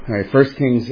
All right, 1 Kings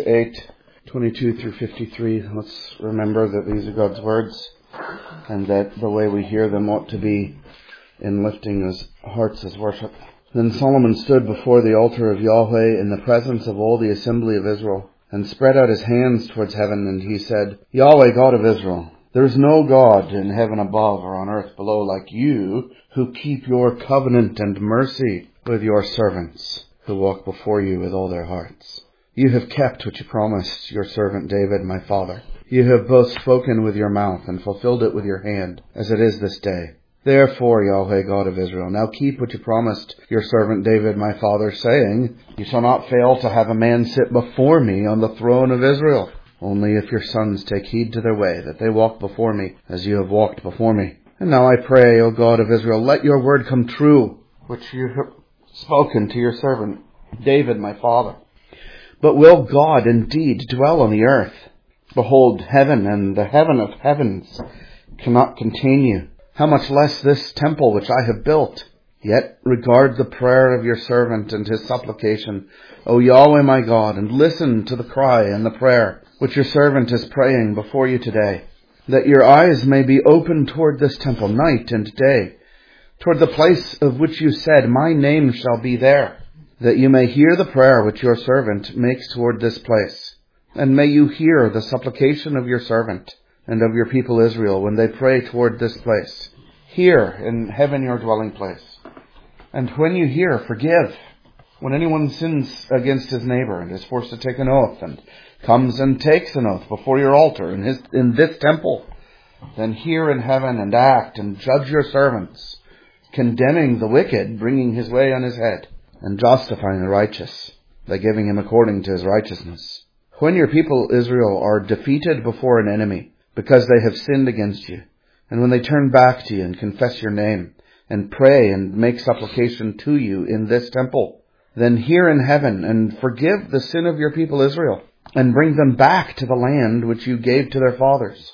8:22 through 53. Let's remember that these are God's words and that the way we hear them ought to be in lifting his hearts as worship. Then Solomon stood before the altar of Yahweh in the presence of all the assembly of Israel and spread out his hands towards heaven, and he said, Yahweh, God of Israel, there is no God in heaven above or on earth below like you, who keep your covenant and mercy with your servants, who walk before you with all their hearts. You have kept what you promised your servant David, my father. You have both spoken with your mouth and fulfilled it with your hand, as it is this day. Therefore, Yahweh, God of Israel, now keep what you promised your servant David, my father, saying, You shall not fail to have a man sit before me on the throne of Israel. Only if your sons take heed to their way, that they walk before me, as you have walked before me. And now I pray, O God of Israel, let your word come true, which you have spoken to your servant David, my father. But will God indeed dwell on the earth? Behold, heaven and the heaven of heavens cannot contain you. How much less this temple which I have built? Yet regard the prayer of your servant and his supplication, O Yahweh my God, and listen to the cry and the prayer which your servant is praying before you today, that your eyes may be open toward this temple night and day, toward the place of which you said, My name shall be there, that you may hear the prayer which your servant makes toward this place. And may you hear the supplication of your servant and of your people Israel when they pray toward this place. Here in heaven your dwelling place. And when you hear, forgive. When anyone sins against his neighbor and is forced to take an oath and comes and takes an oath before your altar in this temple, then hear in heaven and act and judge your servants, condemning the wicked, bringing his way on his head, and justifying the righteous by giving him according to his righteousness. When your people Israel are defeated before an enemy because they have sinned against you, and when they turn back to you and confess your name and pray and make supplication to you in this temple, then hear in heaven and forgive the sin of your people Israel and bring them back to the land which you gave to their fathers.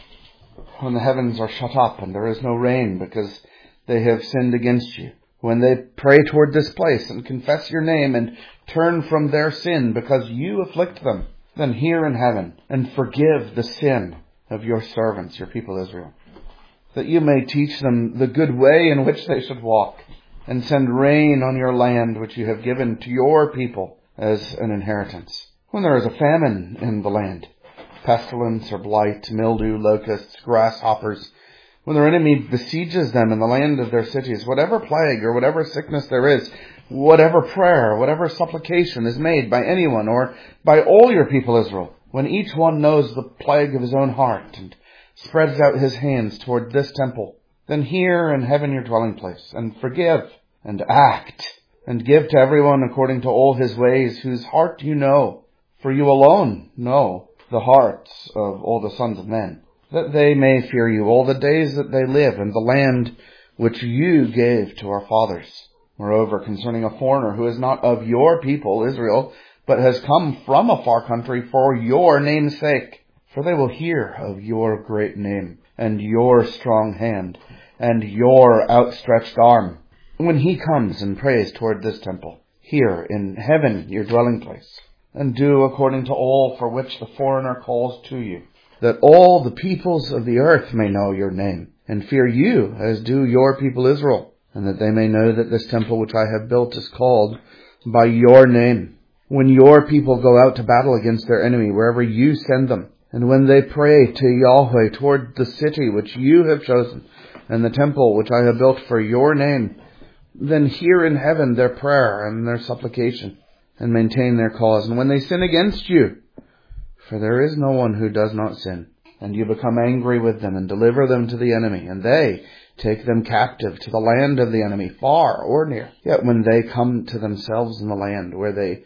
When the heavens are shut up and there is no rain because they have sinned against you, when they pray toward this place and confess your name and turn from their sin because you afflict them, then hear in heaven and forgive the sin of your servants, your people Israel, that you may teach them the good way in which they should walk, and send rain on your land which you have given to your people as an inheritance. When there is a famine in the land, pestilence or blight, mildew, locusts, grasshoppers, when their enemy besieges them in the land of their cities, whatever plague or whatever sickness there is, whatever prayer, whatever supplication is made by anyone or by all your people Israel, when each one knows the plague of his own heart and spreads out his hands toward this temple, then hear in heaven your dwelling place, and forgive and act, and give to everyone according to all his ways, whose heart you know, for you alone know the hearts of all the sons of men, that they may fear you all the days that they live in the land which you gave to our fathers. Moreover, concerning a foreigner who is not of your people, Israel, but has come from a far country for your name's sake, for they will hear of your great name, and your strong hand, and your outstretched arm, when he comes and prays toward this temple, here in heaven your dwelling place, and do according to all for which the foreigner calls to you, that all the peoples of the earth may know your name, and fear you as do your people Israel, and that they may know that this temple which I have built is called by your name. When your people go out to battle against their enemy, wherever you send them, and when they pray to Yahweh toward the city which you have chosen, and the temple which I have built for your name, then hear in heaven their prayer and their supplication, and maintain their cause. And when they sin against you, for there is no one who does not sin, and you become angry with them and deliver them to the enemy, and they take them captive to the land of the enemy, far or near. Yet when they come to themselves in the land where they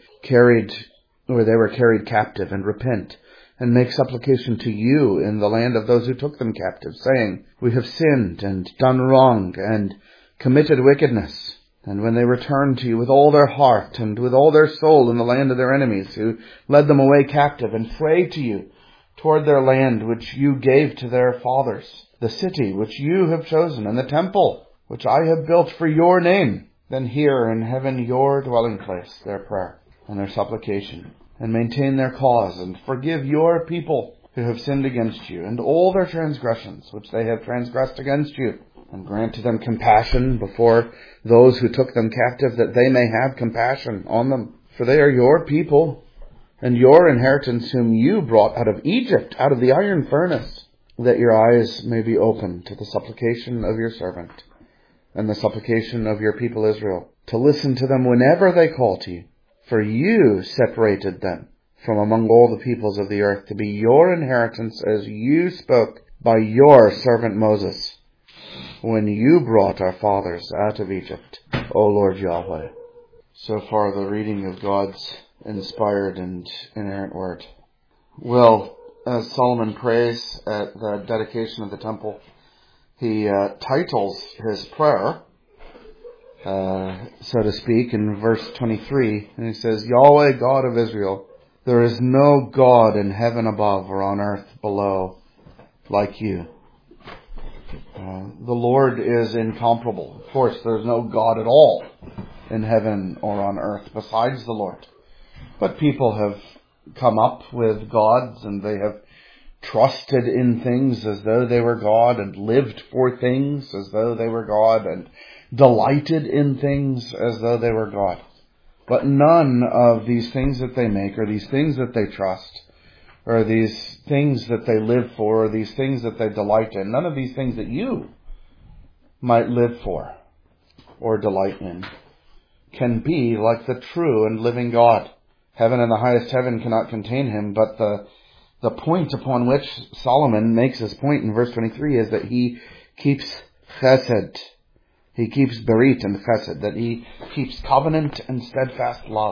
were carried captive, and repent, and make supplication to you in the land of those who took them captive, saying, We have sinned and done wrong and committed wickedness. And when they return to you with all their heart and with all their soul in the land of their enemies, who led them away captive, and pray to you toward their land which you gave to their fathers, the city which you have chosen, and the temple which I have built for your name, then hear in heaven your dwelling place their prayer and their supplication, and maintain their cause, and forgive your people who have sinned against you, and all their transgressions which they have transgressed against you, and grant to them compassion before those who took them captive, that they may have compassion on them. For they are your people, and your inheritance, whom you brought out of Egypt, out of the iron furnace, that your eyes may be open to the supplication of your servant, and the supplication of your people Israel, to listen to them whenever they call to you. For you separated them from among all the peoples of the earth, to be your inheritance, as you spoke by your servant Moses, when you brought our fathers out of Egypt, O Lord Yahweh. So far the reading of God's inspired and inerrant word. Well, as Solomon prays at the dedication of the temple, he titles his prayer, so to speak, in verse 23, and he says, Yahweh, God of Israel, there is no God in heaven above or on earth below like you. The Lord is incomparable. Of course, there's no God at all in heaven or on earth besides the Lord. But people have come up with gods, and they have trusted in things as though they were God, and lived for things as though they were God, and delighted in things as though they were God. But none of these things that they make, or these things that they trust, or these things that they live for, or these things that they delight in, none of these things that you might live for or delight in can be like the true and living God. Heaven and the highest heaven cannot contain him, but the point upon which Solomon makes his point in verse 23 is that he keeps chesed. He keeps berit and chesed, that he keeps covenant and steadfast love.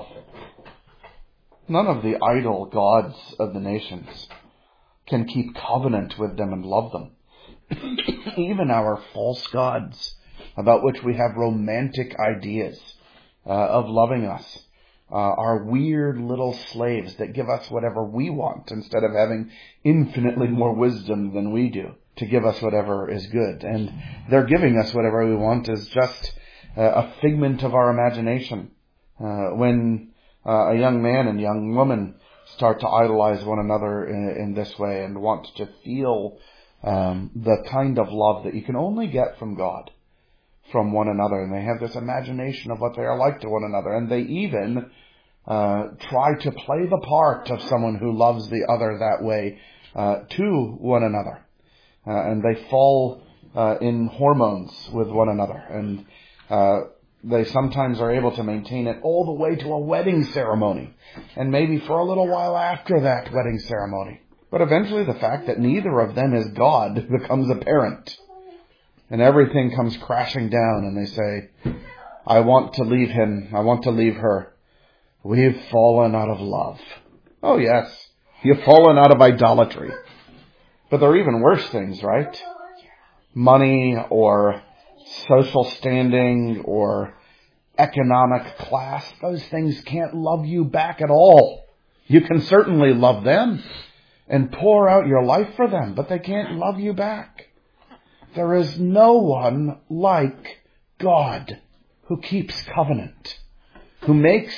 None of the idol gods of the nations can keep covenant with them and love them. Even our false gods, about which we have romantic ideas of loving us, are weird little slaves that give us whatever we want instead of having infinitely more wisdom than we do to give us whatever is good. And their giving us whatever we want is just a figment of our imagination. When a young man and young woman start to idolize one another in this way and want to feel the kind of love that you can only get from God, from one another, and they have this imagination of what they are like to one another, and they even try to play the part of someone who loves the other that way to one another, and they fall in hormones with one another, and they sometimes are able to maintain it all the way to a wedding ceremony, and maybe for a little while after that wedding ceremony. But eventually the fact that neither of them is God becomes apparent. And everything comes crashing down, and they say, I want to leave him, I want to leave her. We've fallen out of love. Oh yes, you've fallen out of idolatry. But there are even worse things, right? Money, or social standing, or economic class. Those things can't love you back at all. You can certainly love them and pour out your life for them, but they can't love you back. There is no one like God who keeps covenant, who makes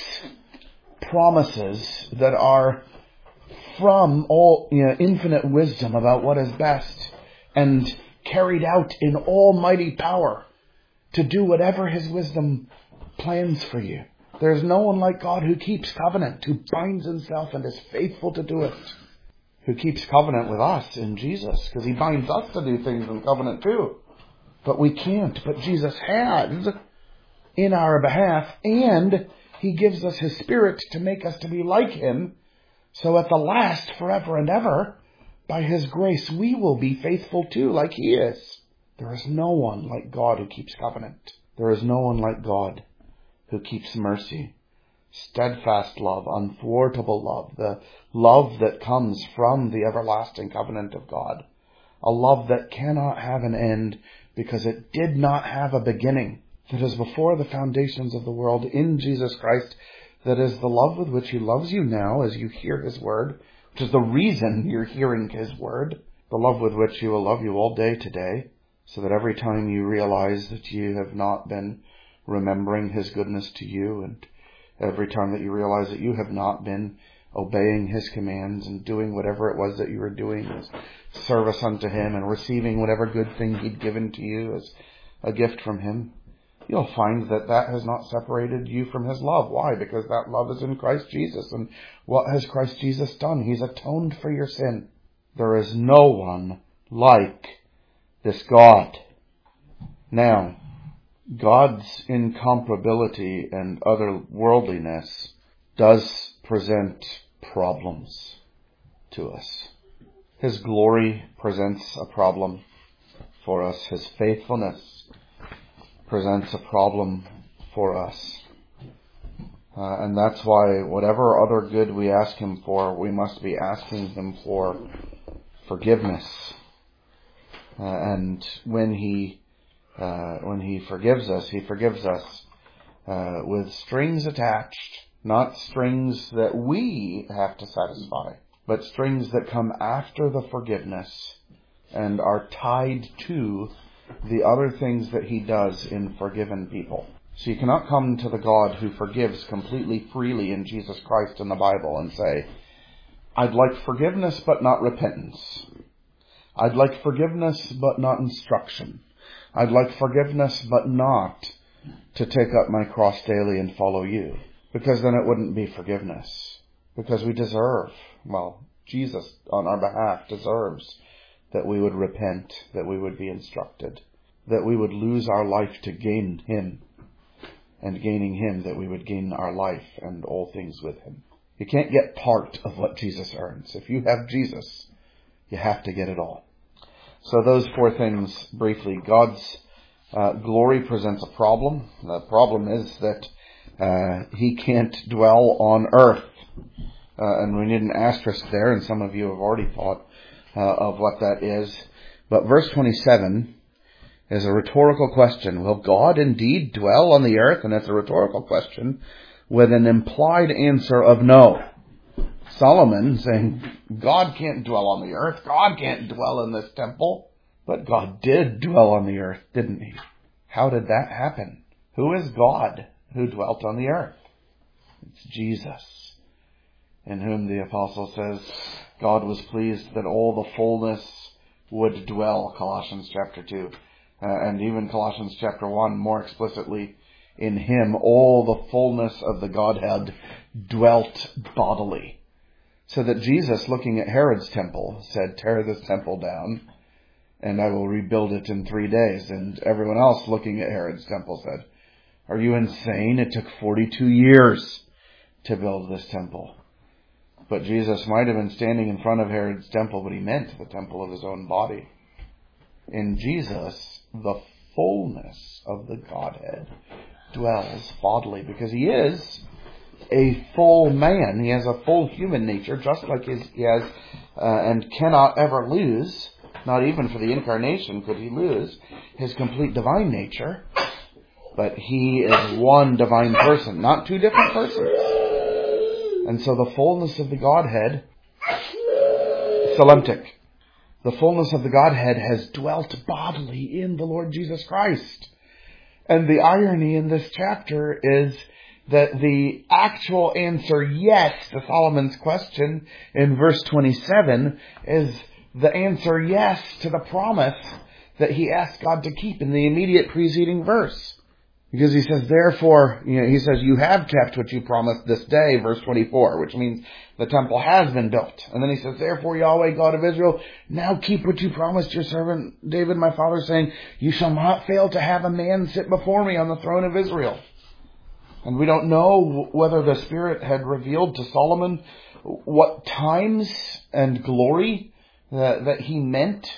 promises that are from all infinite wisdom about what is best, and carried out in almighty power to do whatever his wisdom plans for you. There's no one like God who keeps covenant, who binds himself and is faithful to do it, who keeps covenant with us in Jesus, because he binds us to do things in covenant too. But we can't. But Jesus has in our behalf, and he gives us his Spirit to make us to be like him. So at the last, forever and ever, by his grace, we will be faithful too, like he is. There is no one like God who keeps covenant. There is no one like God who keeps mercy, steadfast love, unthwartable love, the love that comes from the everlasting covenant of God, a love that cannot have an end because it did not have a beginning, that is before the foundations of the world in Jesus Christ, that is the love with which he loves you now as you hear his word, which is the reason you're hearing his word, the love with which he will love you all day today, so that every time you realize that you have not been remembering his goodness to you, and every time that you realize that you have not been obeying His commands and doing whatever it was that you were doing as service unto Him and receiving whatever good thing He'd given to you as a gift from Him, you'll find that that has not separated you from His love. Why? Because that love is in Christ Jesus. And what has Christ Jesus done? He's atoned for your sin. There is no one like this God. Now, God's incomparability and otherworldliness does present problems to us. His glory presents a problem for us. His faithfulness presents a problem for us. And that's why whatever other good we ask Him for, we must be asking Him for forgiveness. And when He forgives us, He forgives us with strings attached, not strings that we have to satisfy, but strings that come after the forgiveness and are tied to the other things that He does in forgiven people. So you cannot come to the God who forgives completely freely in Jesus Christ in the Bible and say, I'd like forgiveness but not repentance. I'd like forgiveness but not instruction. I'd like forgiveness but not to take up my cross daily and follow you. Because then it wouldn't be forgiveness. Because we deserve, Jesus on our behalf deserves that we would repent, that we would be instructed, that we would lose our life to gain Him, and gaining Him that we would gain our life and all things with Him. You can't get part of what Jesus earns. If you have Jesus, you have to get it all. So those four things briefly. God's glory presents a problem. The problem is that He can't dwell on earth. And we need an asterisk there, and some of you have already thought of what that is. But verse 27 is a rhetorical question. Will God indeed dwell on the earth? And it's a rhetorical question with an implied answer of no. Solomon saying, God can't dwell on the earth. God can't dwell in this temple. But God did dwell on the earth, didn't He? How did that happen? Who is God who dwelt on the earth? It's Jesus, in whom the apostle says God was pleased that all the fullness would dwell, Colossians chapter 2. And even Colossians chapter 1 more explicitly, in Him all the fullness of the Godhead dwelt bodily. So that Jesus, looking at Herod's temple, said, tear this temple down and I will rebuild it in 3 days. And everyone else looking at Herod's temple said, are you insane? It took 42 years to build this temple. But Jesus might have been standing in front of Herod's temple, but He meant the temple of His own body. In Jesus, the fullness of the Godhead dwells bodily, because He is a full man. He has a full human nature, just like He has and cannot ever lose, not even for the incarnation could He lose, His complete divine nature. But He is one divine person, not two different persons. And so the fullness of the Godhead, Solemtic, the fullness of the Godhead has dwelt bodily in the Lord Jesus Christ. And the irony in this chapter is that the actual answer yes to Solomon's question in verse 27 is the answer yes to the promise that he asked God to keep in the immediate preceding verse. Because he says, therefore, he says, you have kept what you promised this day, verse 24, which means the temple has been built. And then he says, therefore, Yahweh, God of Israel, now keep what you promised your servant David, my father, saying, you shall not fail to have a man sit before me on the throne of Israel. And we don't know whether the Spirit had revealed to Solomon what times and glory that he meant,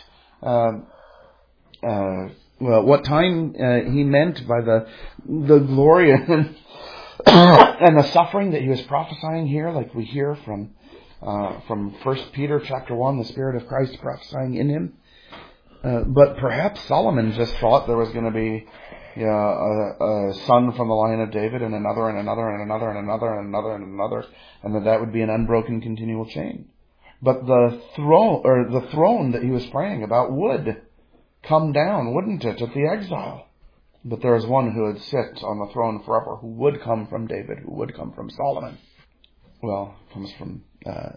what time he meant by the glory and the suffering that he was prophesying here, like we hear from 1 Peter chapter 1, the Spirit of Christ prophesying in him. But perhaps Solomon just thought there was going to be a son from the line of David, and another, and another, and another, and another, and another, and another, and that would be an unbroken continual chain. But the throne that he was praying about would come down, wouldn't it, at the exile? But there is one who would sit on the throne forever, who would come from David, who would come from Solomon. comes from a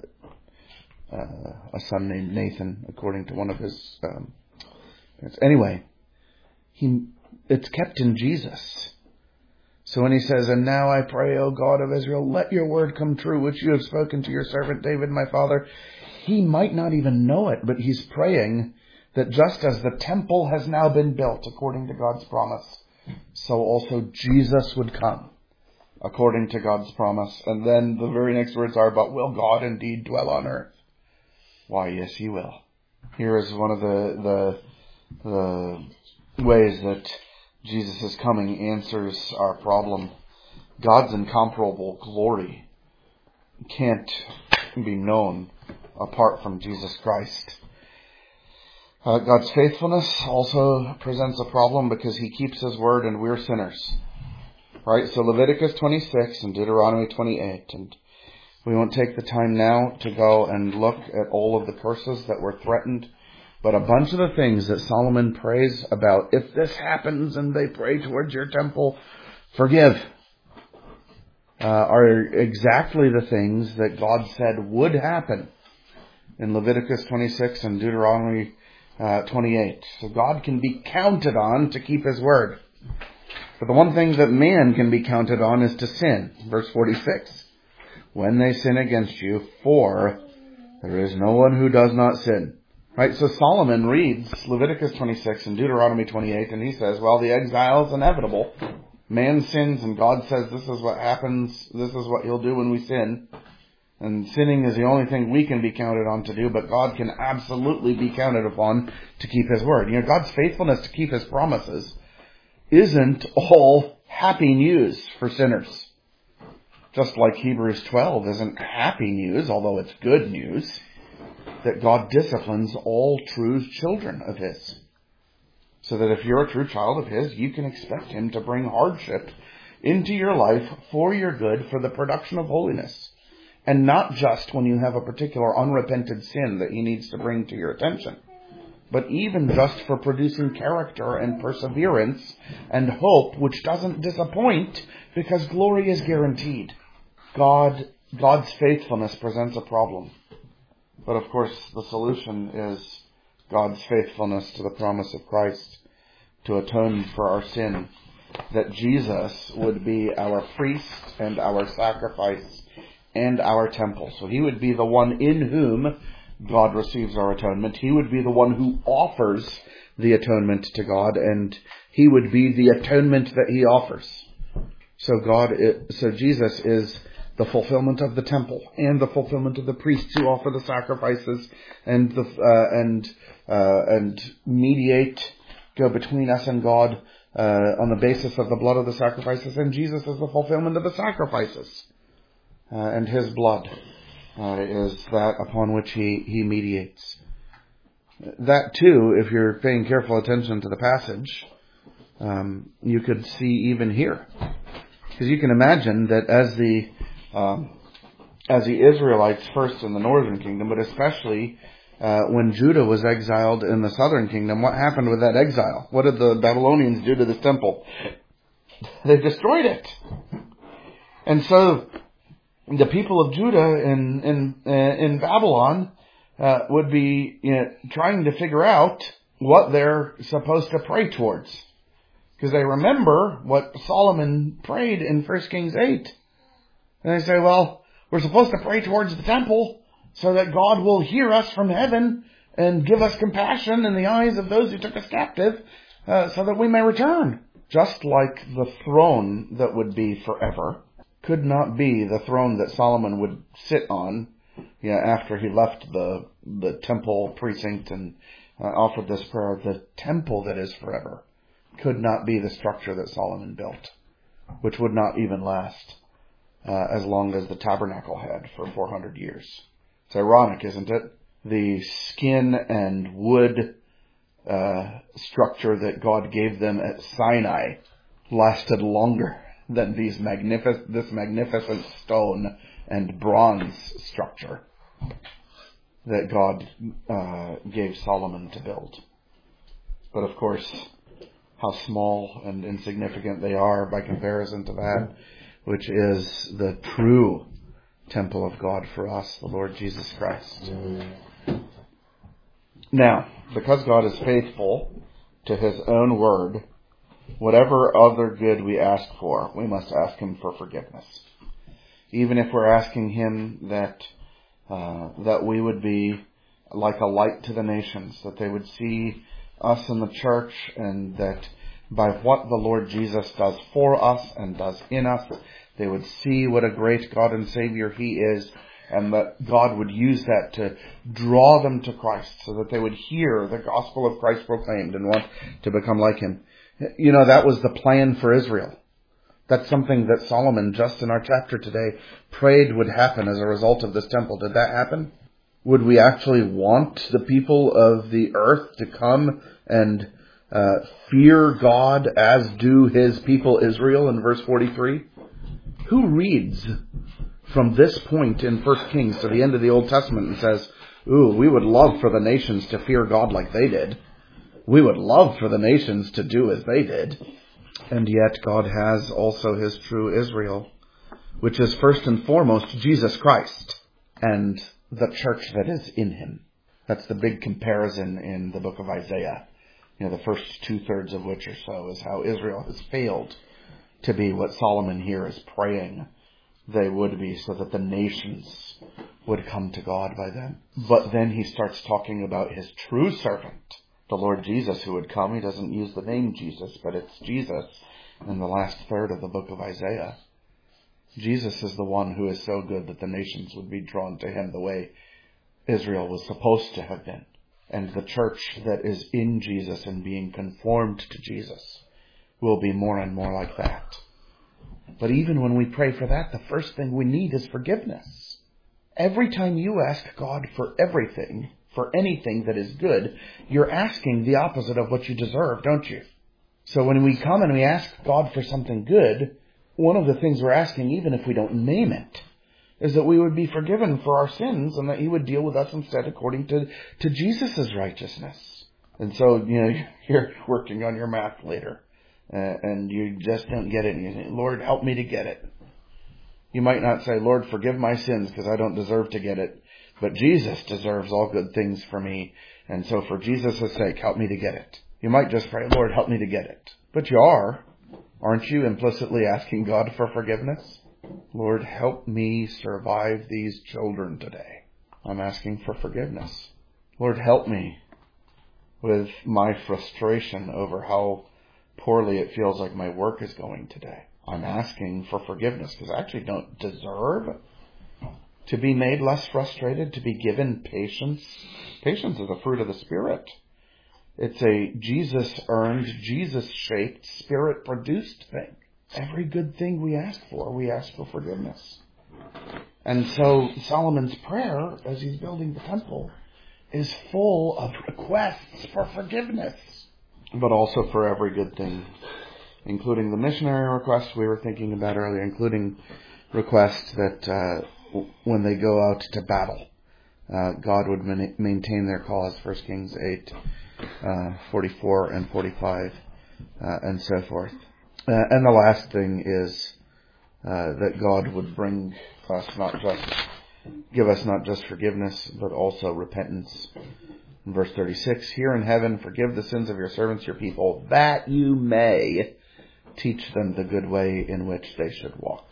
son named Nathan, according to one of his parents. Anyway, it's kept in Jesus. So when he says, "And now I pray, O God of Israel, let your word come true, which you have spoken to your servant David, my father," he might not even know it, but he's praying that just as the temple has now been built according to God's promise, so also Jesus would come according to God's promise. And then the very next words are, "But will God indeed dwell on earth?" Why, yes, he will. Here is one of the ways that Jesus' coming answers our problem. God's incomparable glory can't be known apart from Jesus Christ. God's faithfulness also presents a problem because he keeps his word and we're sinners. Right? So Leviticus 26 and Deuteronomy 28. And we won't take the time now to go and look at all of the curses that were threatened. But a bunch of the things that Solomon prays about, if this happens and they pray towards your temple, forgive, are exactly the things that God said would happen in Leviticus 26 and Deuteronomy 28. So God can be counted on to keep his word. But the one thing that man can be counted on is to sin. Verse 46. When they sin against you, for there is no one who does not sin. Right, so Solomon reads Leviticus 26 and Deuteronomy 28, and he says, well, the exile is inevitable. Man sins, and God says this is what happens, this is what he'll do when we sin. And sinning is the only thing we can be counted on to do, but God can absolutely be counted upon to keep his word. You know, God's faithfulness to keep his promises isn't all happy news for sinners. Just like Hebrews 12 isn't happy news, although it's good news, that God disciplines all true children of his. So that if you're a true child of his, you can expect him to bring hardship into your life for your good, for the production of holiness. And not just when you have a particular unrepented sin that he needs to bring to your attention, but even just for producing character and perseverance and hope, which doesn't disappoint because glory is guaranteed. God's faithfulness presents a problem. But of course, the solution is God's faithfulness to the promise of Christ to atone for our sin. That Jesus would be our priest and our sacrifice and our temple. So he would be the one in whom God receives our atonement. He would be the one who offers the atonement to God, and he would be the atonement that he offers. So Jesus is the fulfillment of the temple and the fulfillment of the priests who offer the sacrifices and mediate, go between us and God on the basis of the blood of the sacrifices. And Jesus is the fulfillment of the sacrifices, and his blood is that upon which he mediates. That too, if you're paying careful attention to the passage, you could see even here, because you can imagine that as the Israelites first in the northern kingdom, but especially when Judah was exiled in the southern kingdom, what happened with that exile? What did the Babylonians do to this temple? They destroyed it. And so the people of Judah in Babylon would be trying to figure out what they're supposed to pray towards. Because they remember what Solomon prayed in 1 Kings 8. And they say, well, we're supposed to pray towards the temple so that God will hear us from heaven and give us compassion in the eyes of those who took us captive, so that we may return. Just like the throne that would be forever could not be the throne that Solomon would sit on after he left the temple precinct and offered this prayer. The temple that is forever could not be the structure that Solomon built, which would not even last as long as the tabernacle had for 400 years. It's ironic, isn't it? The skin and wood structure that God gave them at Sinai lasted longer than this magnificent stone and bronze structure that God gave Solomon to build. But of course, how small and insignificant they are by comparison to that, which is the true temple of God for us, the Lord Jesus Christ. Now, because God is faithful to his own word, whatever other good we ask for, we must ask him for forgiveness. Even if we're asking him that we would be like a light to the nations, that they would see us in the church, and that by what the Lord Jesus does for us and does in us, they would see what a great God and Savior he is, and that God would use that to draw them to Christ, so that they would hear the gospel of Christ proclaimed and want to become like him. You know, that was the plan for Israel. That's something that Solomon, just in our chapter today, prayed would happen as a result of this temple. Did that happen? Would we actually want the people of the earth to come and fear God as do his people Israel in verse 43? Who reads from this point in 1 Kings to the end of the Old Testament and says, ooh, we would love for the nations to fear God like they did. We would love for the nations to do as they did. And yet God has also his true Israel, which is first and foremost Jesus Christ and the church that is in him. That's the big comparison in the book of Isaiah. You know, the first 2/3 of which or so is how Israel has failed to be what Solomon here is praying they would be, so that the nations would come to God by them. But then he starts talking about his true servant, the Lord Jesus, who would come. He doesn't use the name Jesus, but it's Jesus in the last third of the book of Isaiah. Jesus is the one who is so good that the nations would be drawn to him the way Israel was supposed to have been. And the church that is in Jesus and being conformed to Jesus will be more and more like that. But even when we pray for that, the first thing we need is forgiveness. Every time you ask God for everything, for anything that is good, you're asking the opposite of what you deserve, don't you? So when we come and we ask God for something good, one of the things we're asking, even if we don't name it, is that we would be forgiven for our sins and that he would deal with us instead according to Jesus' righteousness. And so, you know, you're working on your math later and you just don't get it. And you say, Lord, help me to get it. You might not say, Lord, forgive my sins because I don't deserve to get it. But Jesus deserves all good things for me. And so for Jesus' sake, help me to get it. You might just pray, Lord, help me to get it. But you are. Aren't you implicitly asking God for forgiveness? Lord, help me survive these children today. I'm asking for forgiveness. Lord, help me with my frustration over how poorly it feels like my work is going today. I'm asking for forgiveness because I actually don't deserve to be made less frustrated, to be given patience. Patience is a fruit of the Spirit. It's a Jesus-earned, Jesus-shaped, Spirit-produced thing. Every good thing we ask for forgiveness. And so Solomon's prayer, as he's building the temple, is full of requests for forgiveness. But also for every good thing, including the missionary requests we were thinking about earlier, including requests that when they go out to battle, God would maintain their cause, 1 Kings 8, 44 and 45, and so forth. And the last thing is that God would bring us give us not just forgiveness, but also repentance. In verse 36, here in heaven, forgive the sins of your servants, your people, that you may teach them the good way in which they should walk.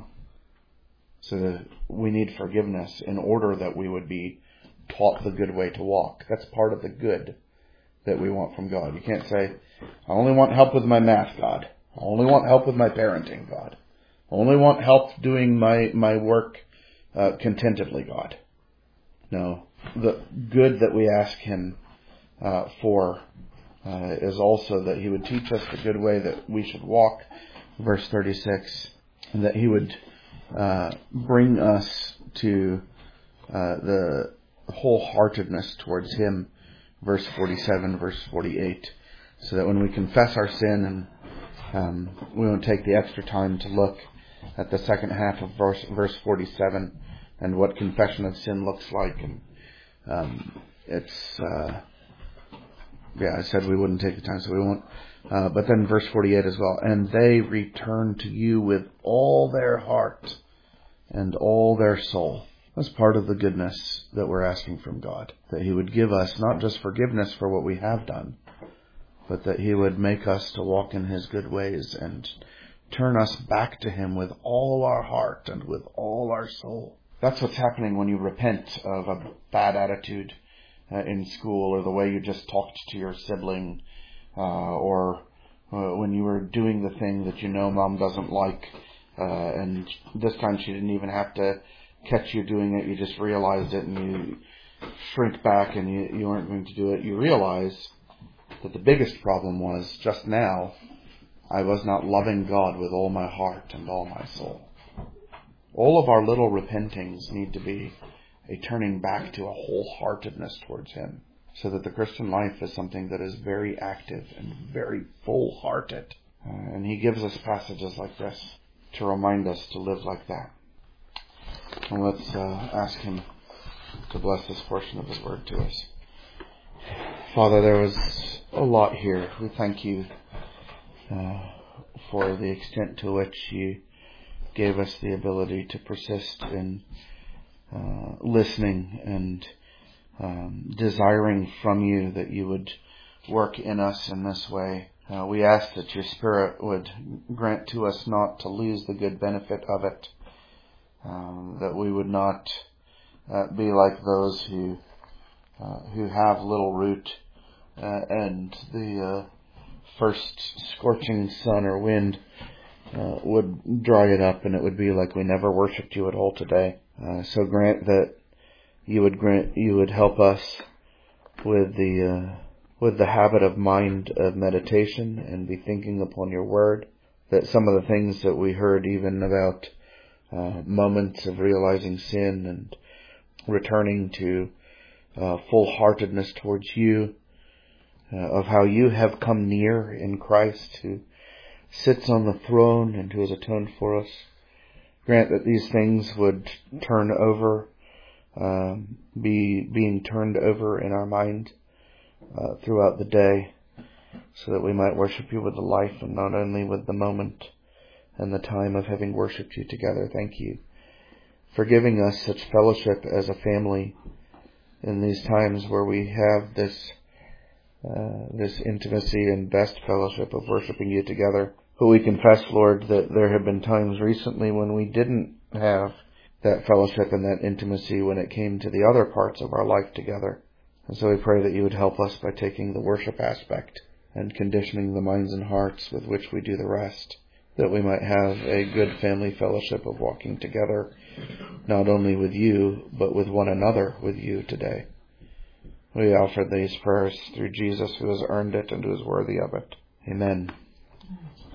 So we need forgiveness in order that we would be taught the good way to walk. That's part of the good that we want from God. You can't say, I only want help with my math, God. I only want help with my parenting, God. I only want help doing my work contentedly, God. No. The good that we ask him for is also that he would teach us the good way that we should walk, verse 36, and that he would bring us to the wholeheartedness towards him, verse 47, verse 48, so that when we confess our sin and we won't take the extra time to look at the second half of verse 47 and what confession of sin looks like. And I said we wouldn't take the time, so we won't. But then verse 48 as well. And they return to you with all their heart and all their soul. That's part of the goodness that we're asking from God, that He would give us not just forgiveness for what we have done, but that He would make us to walk in His good ways and turn us back to Him with all our heart and with all our soul. That's what's happening when you repent of a bad attitude in school, or the way you just talked to your sibling, or when you were doing the thing that you know Mom doesn't like, and this time she didn't even have to catch you doing it. You just realized it and you shrink back and you weren't going to do it. You realize that the biggest problem was just now I was not loving God with all my heart and all my soul. All of our little repentings need to be a turning back to a wholeheartedness towards Him, so that the Christian life is something that is very active and very full-hearted. And He gives us passages like this to remind us to live like that. And let's ask Him to bless this portion of His Word to us. Father, there was a lot here. We thank You for the extent to which You gave us the ability to persist in listening and desiring from You that You would work in us in this way. We ask that Your Spirit would grant to us not to lose the good benefit of it, that we would not be like those who have little root, and the first scorching sun or wind would dry it up, and it would be like we never worshipped You at all today. So grant that You would help us with the habit of mind of meditation and be thinking upon Your Word, that some of the things that we heard even about moments of realizing sin and returning to full-heartedness towards You, of how You have come near in Christ, who sits on the throne and who has atoned for us. Grant that these things would turn over, be being turned over in our mind throughout the day, so that we might worship You with the life and not only with the moment and the time of having worshipped You together. Thank You for giving us such fellowship as a family in these times where we have this intimacy and best fellowship of worshiping You together. But we confess, Lord, that there have been times recently when we didn't have that fellowship and that intimacy when it came to the other parts of our life together. And so we pray that You would help us by taking the worship aspect and conditioning the minds and hearts with which we do the rest, that we might have a good family fellowship of walking together, not only with You, but with one another with You today. We offer these prayers through Jesus, who has earned it and who is worthy of it. Amen.